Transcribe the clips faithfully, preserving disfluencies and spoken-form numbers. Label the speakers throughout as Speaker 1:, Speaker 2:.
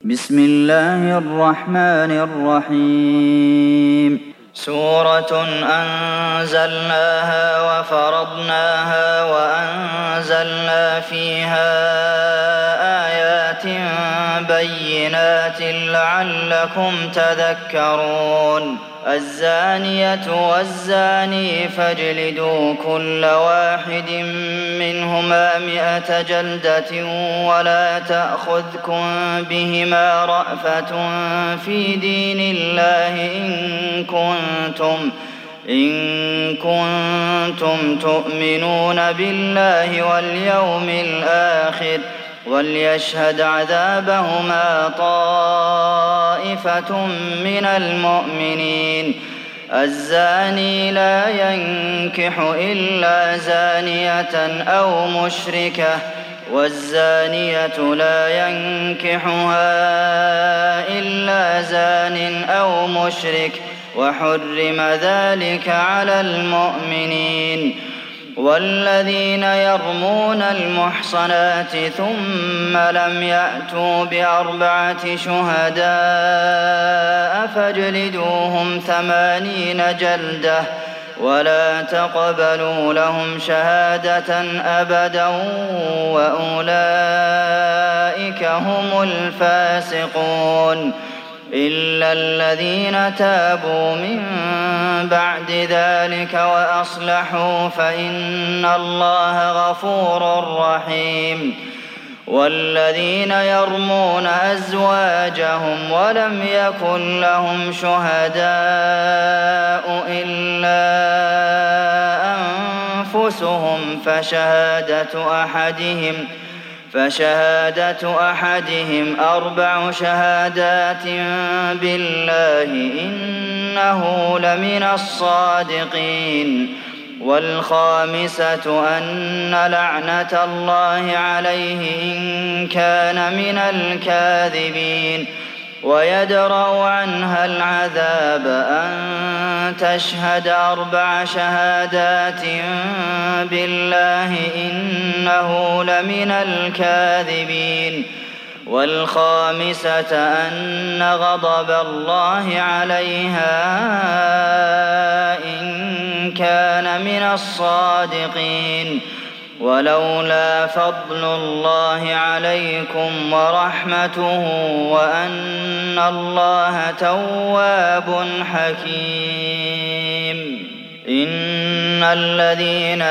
Speaker 1: بسم الله الرحمن الرحيم سورة أنزلناها وفرضناها وأنزلنا فيها آيات بينات لعلكم تذكرون الزانية والزاني فاجلدوا كل واحد منهما مئة جلدة ولا تأخذكم بهما رأفة في دين الله إن كنتم إن كنتم تؤمنون بالله واليوم الآخر وليشهد عذابهما طائفة من المؤمنين الزاني لا ينكح إلا زانية أو مشركة والزانية لا ينكحها إلا زان أو مشرك وحرم ذلك على المؤمنين والذين يرمون المحصنات ثم لم يأتوا بأربعة شهداء فاجلدوهم ثمانين جلدة ولا تقبلوا لهم شهادة أبدا وأولئك هم الفاسقون إلا الذين تابوا من بعد ذلك وأصلحوا فإن الله غفور رحيم والذين يرمون أزواجهم ولم يكن لهم شهداء إلا أنفسهم فشهادة أحدهم فشهادة أحدهم أربع شهادات بالله إنه لمن الصادقين والخامسة أن لعنة الله عليه إن كان من الكاذبين ويدرأ عنها العذاب أن تشهد أربع شهادات بالله إنه لمن الكاذبين والخامسة أن غضب الله عليها إن كان من الصادقين ولولا فضل الله عليكم ورحمته وأن الله تواب حكيم إن الذين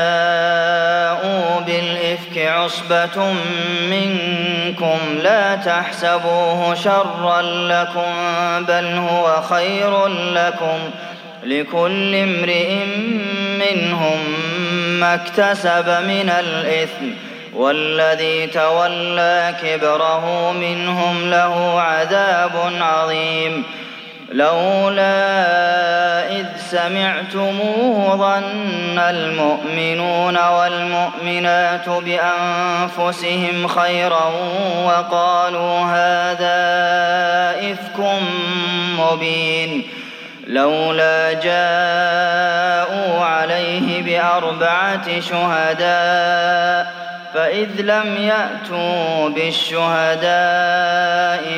Speaker 1: جاءوا بالإفك عصبة منكم لا تحسبوه شرا لكم بل هو خير لكم لكل امرئ منهم ما اكتسب من الإثم والذي تولى كبره منهم له عذاب عظيم لولا إذ سمعتموه ظن المؤمنون والمؤمنات بأنفسهم خيرا وقالوا هذا إفك مبين لولا جاءوا عليه بأربعة شهداء فإذ لم يأتوا بالشهداء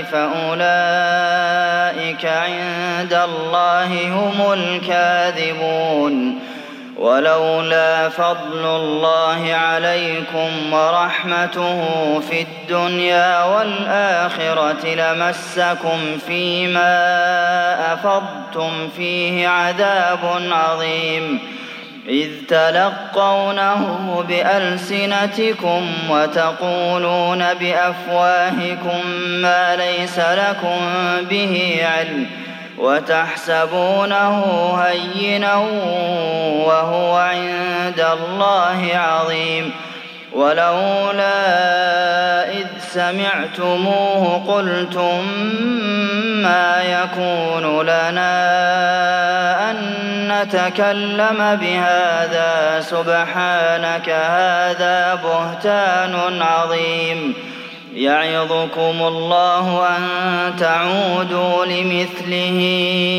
Speaker 1: فأولئك عند الله هم الكاذبون ولولا فضل الله عليكم ورحمته في الدنيا والآخرة لمسكم فيما أفضتم فيه عذاب عظيم إذ تلقونه بألسنتكم وتقولون بأفواهكم ما ليس لكم به علم وتحسبونه هينا وهو عند الله عظيم ولولا إذ سمعتموه قلتم ما يكون لنا أن نتكلم بهذا سبحانك هذا بهتان عظيم يعظكم الله أن تعودوا لمثله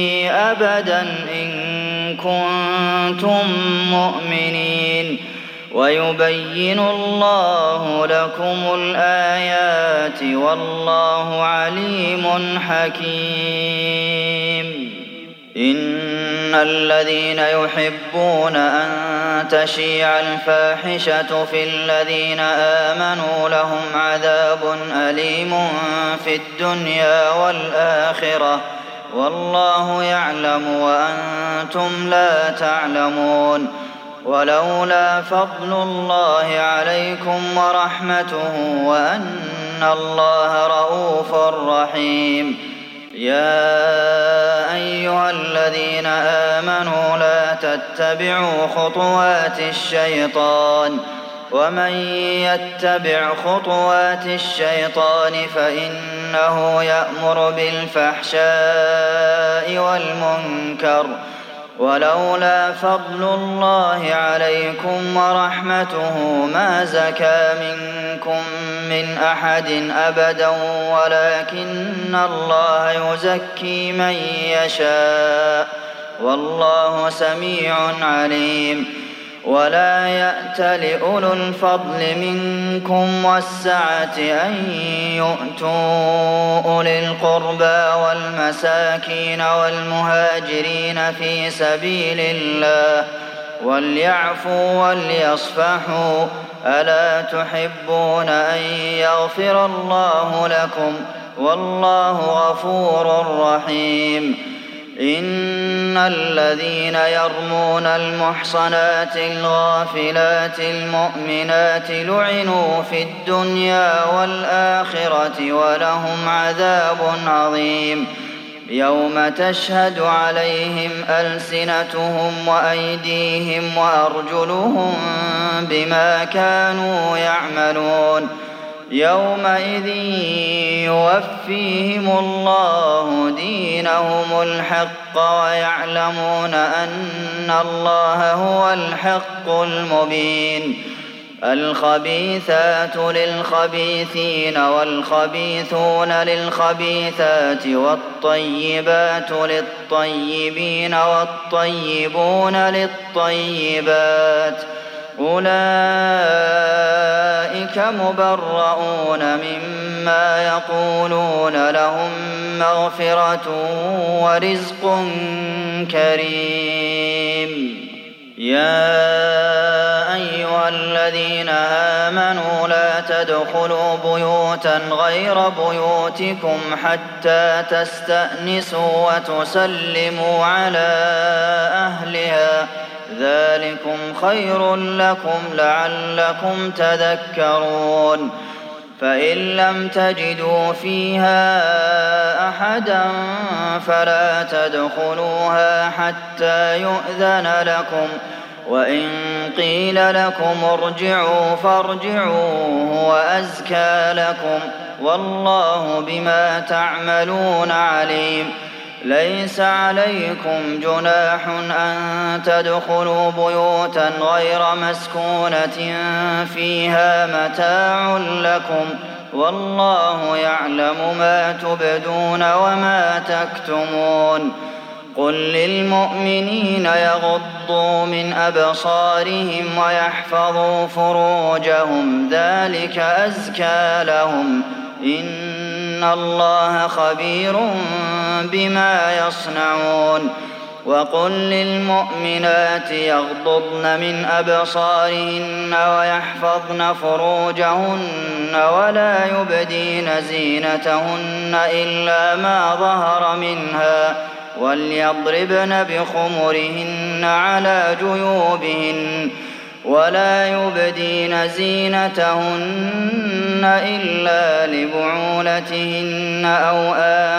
Speaker 1: أبدا إن كنتم مؤمنين ويبين الله لكم الآيات والله عليم حكيم. إن الذين يحبون أن تشيع الفاحشة في الذين آمنوا لهم عذاب أليم في الدنيا والآخرة والله يعلم وأنتم لا تعلمون. ولولا فضل الله عليكم ورحمته وأن الله رءوف رحيم. يا أيها الذين آمنوا لا تتبعوا خطوات الشيطان ومن يتبع خطوات الشيطان فإنه يأمر بالفحشاء والمنكر. ولولا فضل الله عليكم ورحمته ما زكى منكم من أحد أبدا ولكن الله يزكي من يشاء والله سميع عليم. ولا يأت لأولو الفضل منكم والسعة أن يؤتوا أولي القربى والمساكين والمهاجرين في سبيل الله وليعفوا وليصفحوا ألا تحبون أن يغفر الله لكم والله غفور رحيم. إن الذين يرمون المحصنات الغافلات المؤمنات لعنوا في الدنيا والآخرة ولهم عذاب عظيم. يوم تشهد عليهم ألسنتهم وأيديهم وأرجلهم بما كانوا يعملون. يومئذ يوفيهم الله دينهم الحق ويعلمون أن الله هو الحق المبين. الخبيثات للخبيثين والخبيثون للخبيثات والطيبات للطيبين والطيبون للطيبات أولئك مبرؤون مما يقولون لهم مغفرة ورزق كريم. يا أيها الذين آمنوا لا تدخلوا بيوتا غير بيوتكم حتى تستأنسوا وتسلموا على أهلها ذلكم خير لكم لعلكم تذكرون. فإن لم تجدوا فيها أحدا فلا تدخلوها حتى يؤذن لكم وإن قيل لكم ارجعوا فارجعوا هو أزكى لكم والله بما تعملون عليم. ليس عليكم جناح أن تدخلوا بيوتا غير مسكونة فيها متاع لكم والله يعلم ما تبدون وما تكتمون. قل للمؤمنين يغضوا من أبصارهم ويحفظوا فروجهم ذلك أزكى لهم إن الله خبير بما يصنعون. وقل للمؤمنات يغضضن من أبصارهن ويحفظن فروجهن ولا يبدين زينتهن إلا ما ظهر منها وليضربن بخمرهن على جيوبهن ولا يبدين زينتهن إلا لبعولتهن أو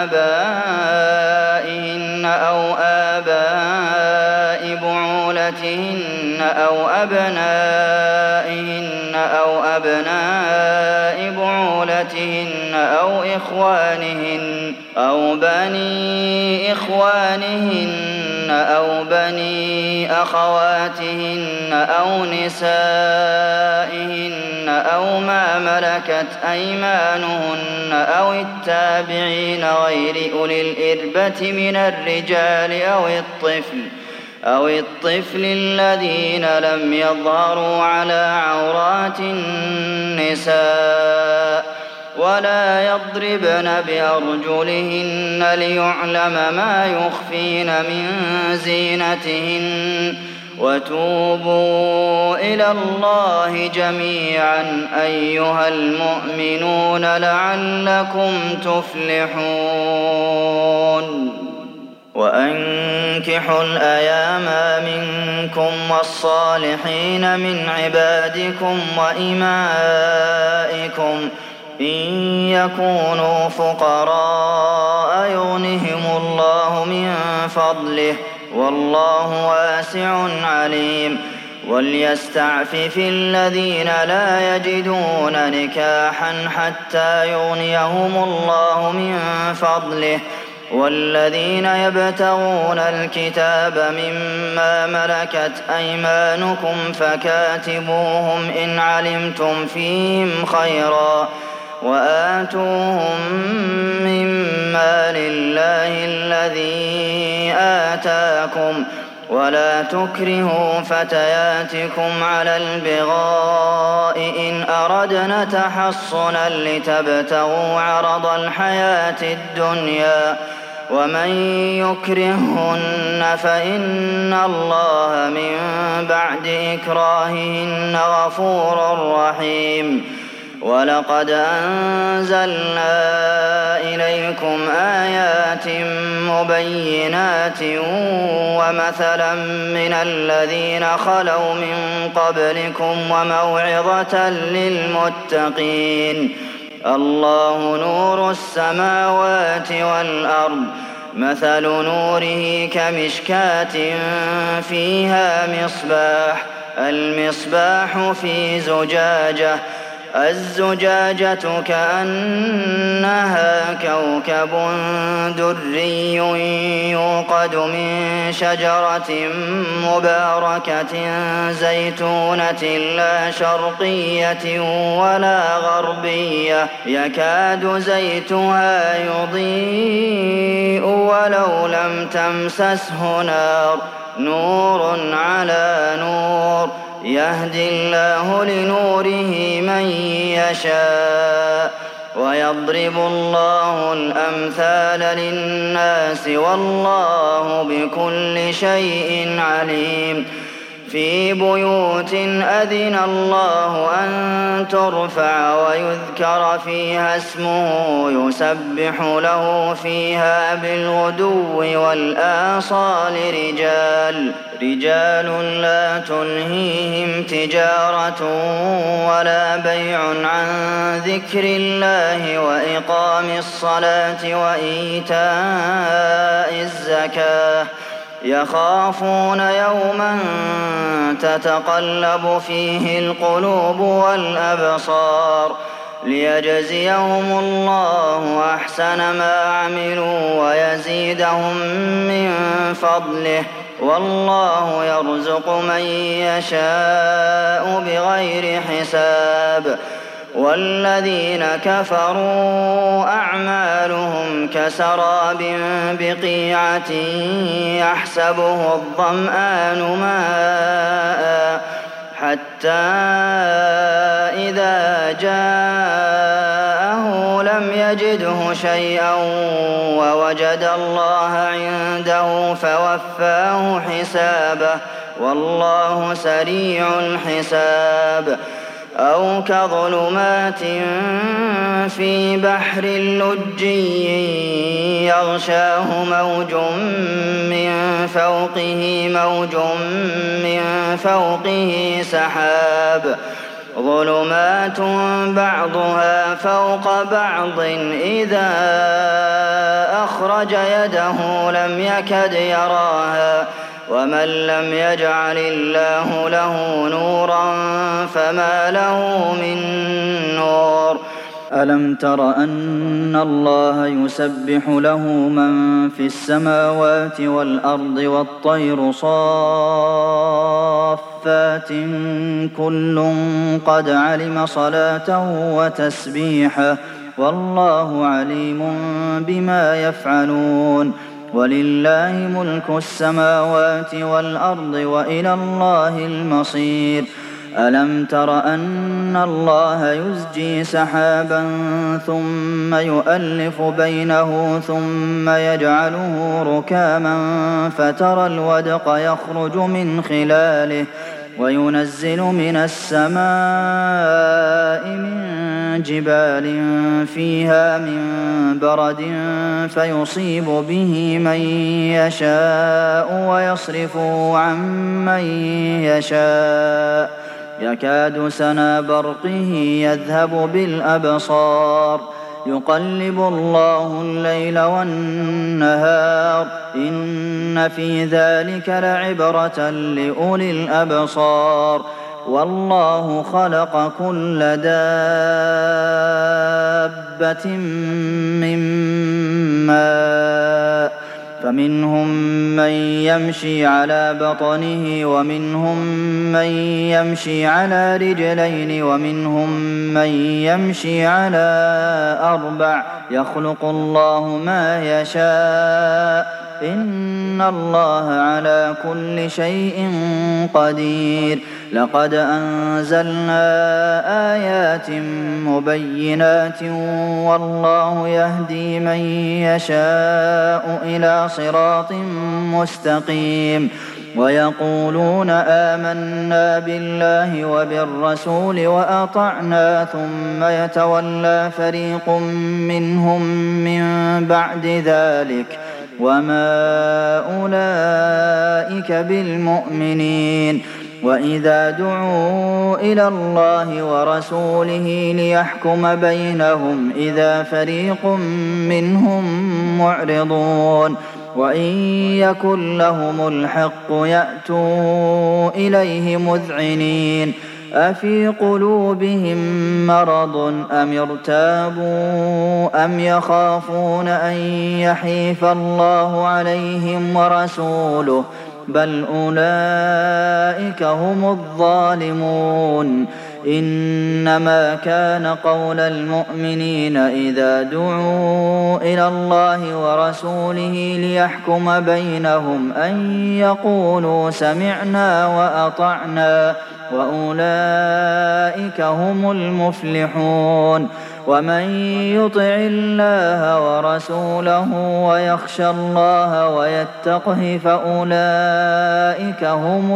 Speaker 1: آبائهن أو آباء بعولتهن أو أبنائهن أو أبناء بعولتهن أو إخوانهن أو بني إخوانهن أو بني أخواتهن أو نسائهن أو ما ملكت أيمانهن أو التابعين غير أولي الإربة من الرجال أو الطفل أو الطفل الذين لم يظهروا على عورات النساء ولا يضربن بأرجلهن ليعلم ما يخفين من زينتهن وتوبوا إلى الله جميعا أيها المؤمنون لعلكم تفلحون وأنكحوا الأيام منكم والصالحين من عبادكم وإمائكم إن يكونوا فقراء يغنهم الله من فضله والله واسع عليم وليستعفف الذين لا يجدون نكاحا حتى يغنيهم الله من فضله والذين يبتغون الكتاب مما ملكت أيمانكم فكاتبوهم إن علمتم فيهم خيرا وآتوهم مما لله الذي آتاكم ولا تكرهوا فتياتكم على البغاء إن أردنا تحصنا لتبتغوا عرض الحياة الدنيا ومن يكرههن فإن الله من بعد إكراههن غفور رحيم ولقد أنزلنا إليكم آيات مبينات ومثلا من الذين خلوا من قبلكم وموعظة للمتقين الله نور السماوات والأرض مثل نوره كمشكاة فيها مصباح المصباح في زجاجة الزجاجة كأنها كوكب دري يوقد من شجرة مباركة زيتونة لا شرقية ولا غربية يكاد زيتها يضيء ولو لم تمسسه نار نور على نور يهدي الله لنوره من يشاء ويضرب الله الأمثال للناس والله بكل شيء عليم في بيوت أذن الله أن ترفع ويذكر فيها اسمه يسبح له فيها بالغدو والآصال رجال رجال لا تلهيهم تجارة ولا بيع عن ذكر الله وإقام الصلاة وإيتاء الزكاة يخافون يوما تتقلب فيه القلوب والأبصار ليجزيهم الله أحسن ما عملوا ويزيدهم من فضله والله يرزق من يشاء بغير حساب والذين كفروا أعمالهم كسراب بقيعة يحسبه الظمآن ماء حتى إذا جاءه لم يجده شيئا ووجد الله عنده فوفاه حسابه والله سريع الحساب أو كظلمات في بحر لجي يغشاه موج من فوقه موج من فوقه سحاب ظلمات بعضها فوق بعض إذا أخرج يده لم يكد يراها ومن لم يجعل الله له نورا فما له من نور ألم تر أن الله يسبح له من في السماوات والأرض والطير صافات كل قد علم صلاته وتسبيحه والله عليم بما يفعلون وَلِلَّهِ مُلْكُ السَّمَاوَاتِ وَالْأَرْضِ وَإِلَى اللَّهِ الْمَصِيرُ أَلَمْ تَرَ أَنَّ اللَّهَ يُزْجِي سَحَابًا ثُمَّ يُؤَلِّفُ بَيْنَهُ ثُمَّ يَجْعَلُهُ رُكَامًا فَتَرَى الْوَدْقَ يَخْرُجُ مِنْ خِلَالِهِ وَيُنَزِّلُ مِنَ السَّمَاءِ مِن جِبَالٍ فِيهَا مِن بَرَدٍ فَيُصِيبُ بِهِ مَن يَشَاءُ وَيَصْرِفُهُ عَن مَّن يَشَاءُ يَكَادُ سَنَا بَرْقِهِ يَذْهَبُ بِالْأَبْصَارِ يُقَلِّبُ اللَّهُ اللَّيْلَ وَالنَّهَارَ إِنَّ فِي ذَٰلِكَ لَعِبْرَةً لِّأُولِي الْأَبْصَارِ وَاللَّهُ خَلَقَ كُلَّ دَابَّةٍ مِّن مَّاءٍ فَمِنْهُم مَّن يَمْشِي عَلَىٰ بَطْنِهِ وَمِنْهُم مَّن يَمْشِي عَلَىٰ رِجْلَيْنِ وَمِنْهُم مَّن يَمْشِي عَلَىٰ أَرْبَعٍ ۚ يَخْلُقُ اللَّهُ مَا يَشَاءُ ۚ إِنَّ اللَّهَ عَلَىٰ كُلِّ شَيْءٍ قَدِيرٌ لَقَدْ أَنزَلْنَا آيَاتٍ مُّبَيِّنَاتٍ وَاللَّهُ يَهْدِي مَن يَشَاءُ إِلَىٰ صِرَاطٍ مُّسْتَقِيمٍ وَيَقُولُونَ آمَنَّا بِاللَّهِ وَبِالرَّسُولِ وَأَطَعْنَا ثُمَّ يَتَوَلَّىٰ فَرِيقٌ مِّنْهُم مِّن بَعْدِ ذَٰلِكَ ۚ وَمَا أُولَٰئِكَ بِالْمُؤْمِنِينَ وَإِذَا دُعُوا إِلَى اللَّهِ وَرَسُولِهِ لِيَحْكُمَ بَيْنَهُمْ إِذَا فَرِيقٌ مِّنْهُم مُّعْرِضُونَ وَإِن يَكُن لَّهُمُ الْحَقُّ يَأْتُوا إِلَيْهِ مُذْعِنِينَ أَفِي قُلُوبِهِم مَّرَضٌ أَمِ ارْتَابُوا أَمْ يَخَافُونَ أَن يَحِيفَ اللَّهُ عَلَيْهِمْ وَرَسُولُهُ ۚ بَلْ أُولَٰئِكَ هُمُ الظَّالِمُونَ إِنَّمَا كَانَ قَوْلَ الْمُؤْمِنِينَ إِذَا دُعُوا إِلَى اللَّهِ وَرَسُولِهِ لِيَحْكُمَ بَيْنَهُمْ أَن يَقُولُوا سَمِعْنَا وَأَطَعْنَا ۚ وَأُولَٰئِكَ هُمُ الْمُفْلِحُونَ وَمَن يُطِعِ اللَّهَ وَرَسُولَهُ وَيَخْشَ اللَّهَ وَيَتَّقْهِ فَأُولَٰئِكَ هُمُ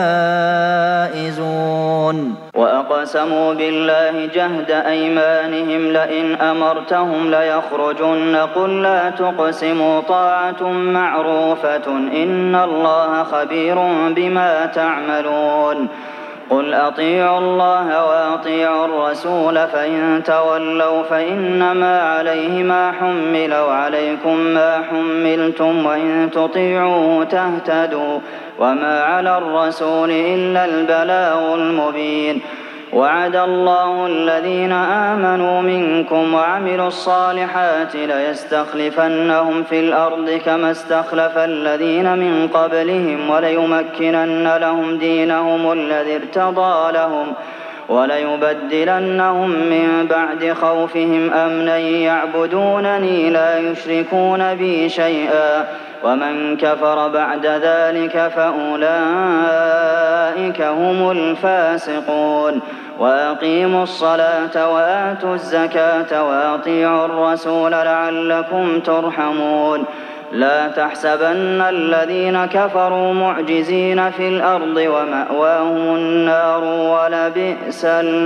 Speaker 1: الْفَائِزُونَ وَأَقْسَمُوا بِاللَّهِ جَهْدَ أَيْمَانِهِمْ لَئِنْ أَمَرْتَهُمْ لَيَخْرُجُنَّ ۖ قُل لَّا تُقْسِمُوا طَاعَةٌ مَّعْرُوفَةٌ ۚ إِنَّ اللَّهَ خَبِيرٌ بِمَا تَعْمَلُونَ قُلْ أَطِيعُوا اللَّهَ وَأَطِيعُوا الرَّسُولَ ۖ فَإِن تَوَلَّوْا فَإِنَّمَا عَلَيْهِ مَا حُمِّلَ وَعَلَيْكُم مَّا حُمِّلْتُمْ ۖ وَإِن تُطِيعُوهُ تَهْتَدُوا ۚ وَمَا عَلَى الرَّسُولِ إِلَّا الْبَلَاغُ الْمُبِينُ وَعَدَ اللَّهُ الَّذِينَ آمَنُوا مِنكُمْ وَعَمِلُوا الصَّالِحَاتِ لَيَسْتَخْلِفَنَّهُمْ فِي الْأَرْضِ كَمَا اسْتَخْلَفَ الَّذِينَ مِن قَبْلِهِمْ وَلَيُمَكِّنَنَّ لَهُمْ دِينَهُمُ الَّذِي ارْتَضَىٰ لَهُمْ وَلَيُبَدِّلَنَّهُم مِّن بَعْدِ خَوْفِهِمْ أَمْنًا يَعْبُدُونَنِي لَا يُشْرِكُونَ بِي شَيْئًا ۚ وَمَن كَفَرَ بَعْدَ ذَٰلِكَ فَأُولَٰئِكَ هُمُ الْفَاسِقُونَ وَأَقِيمُوا الصَّلَاةَ وَآتُوا الزَّكَاةَ وَأَطِيعُوا الرَّسُولَ لَعَلَّكُمْ تُرْحَمُونَ لَا تَحْسَبَنَّ الَّذِينَ كَفَرُوا مُعْجِزِينَ فِي الْأَرْضِ ۚ وَمَأْوَاهُمُ النَّارُ ۖ وَلَبِئْسَ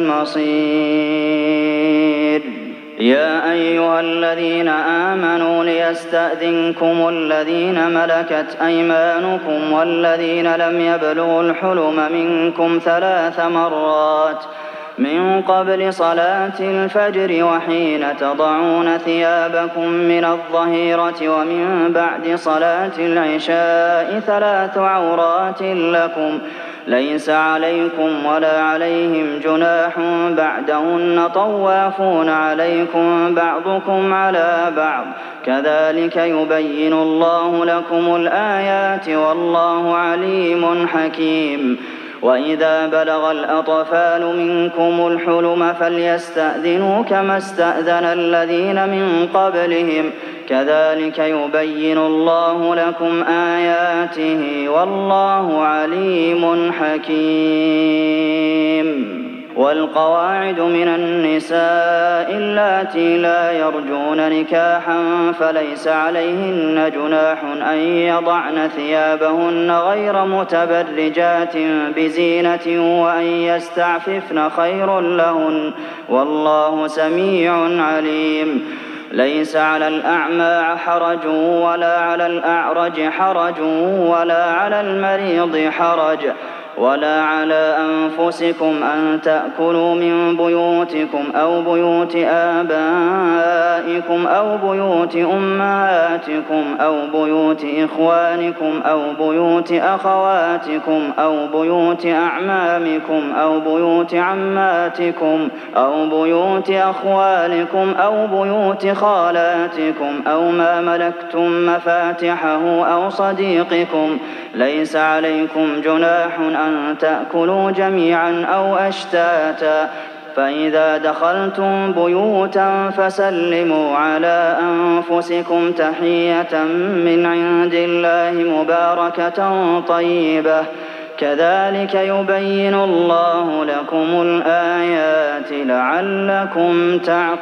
Speaker 1: الْمَصِيرُ يَا أَيُّهَا الَّذِينَ آمَنُوا لِيَسْتَأْذِنكُمُ الَّذِينَ مَلَكَتْ أَيْمَانُكُمْ وَالَّذِينَ لَمْ يَبْلُغُوا الْحُلُمَ مِنكُمْ ثَلَاثَ مَرَّاتٍ مِّن قَبْلِ صَلَاةِ الْفَجْرِ وَحِينَ تَضَعُونَ ثِيَابَكُم مِّنَ الظَّهِيرَةِ وَمِن بَعْدِ صَلَاةِ الْعِشَاءِ ۚ ثَلَاثُ عَوْرَاتٍ لَّكُمْ ۚ لَيْسَ عَلَيْكُمْ وَلَا عَلَيْهِمْ جُنَاحٌ بَعْدَهُنَّ ۚ طَوَّافُونَ عَلَيْكُم بَعْضُكُمْ عَلَىٰ بَعْضٍ ۚ كَذَٰلِكَ يُبَيِّنُ اللَّهُ لَكُمُ الْآيَاتِ ۗ وَاللَّهُ عَلِيمٌ حَكِيمٌ وَإِذَا بَلَغَ الْأَطْفَالُ مِنكُمُ الْحُلُمَ فَلْيَسْتَأْذِنُوا كَمَا اسْتَأْذَنَ الَّذِينَ مِن قَبْلِهِمْ ۚ كذلك يبين الله لكم آياته والله عليم حكيم والقواعد من النساء اللاتي لا يرجون نكاحا فليس عليهن جناح أن يضعن ثيابهن غير متبرجات بزينة وأن يستعففن خير لهن والله سميع عليم ليس على الأعمى حرج ولا على الأعرج حرج ولا على المريض حرج ولا على أنفسكم أن تأكلوا من بيوتكم أو بيوت آبائكم أو بيوت أمهاتكم أو بيوت إخوانكم أو بيوت أخواتكم أو بيوت أعمامكم أو بيوت عماتكم أو بيوت أخوالكم أو بيوت خالاتكم أو ما ملكتم مفاتحه أو صديقكم ليس عليكم جناح أن تأكلوا جميعا أو أشتاتا فإذا دخلتم بيوتا فسلموا على أنفسكم تحية من عند الله مباركة طيبة كذلك يبين الله لكم الآيات لعلكم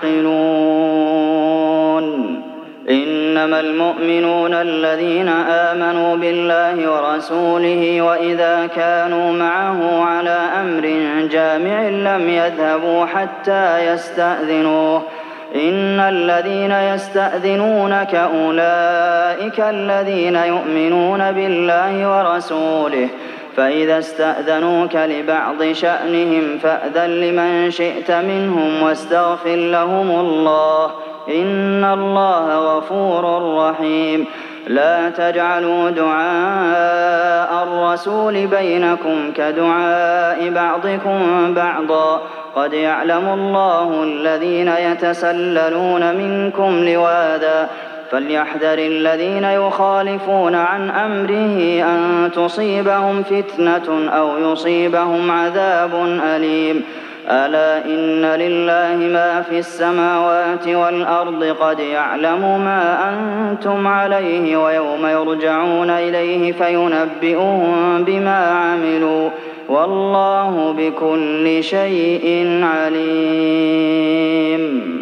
Speaker 1: تعقلون إنما المؤمنون الذين آمنوا بالله ورسوله وإذا كانوا معه على أمر جامع لم يذهبوا حتى يستأذنوه إن الذين يستأذنونك أولئك الذين يؤمنون بالله ورسوله فإذا استأذنوك لبعض شأنهم فأذن لمن شئت منهم واستغفر لهم الله إن الله غفور رحيم لا تجعلوا دعاء الرسول بينكم كدعاء بعضكم بعضا قد يعلم الله الذين يتسللون منكم لواذا فليحذر الذين يخالفون عن أمره أن تصيبهم فتنة أو يصيبهم عذاب أليم ألا إن لله ما في السماوات والأرض قد يعلم ما أنتم عليه ويوم يرجعون إليه فينبئهم بما عملوا والله بكل شيء عليم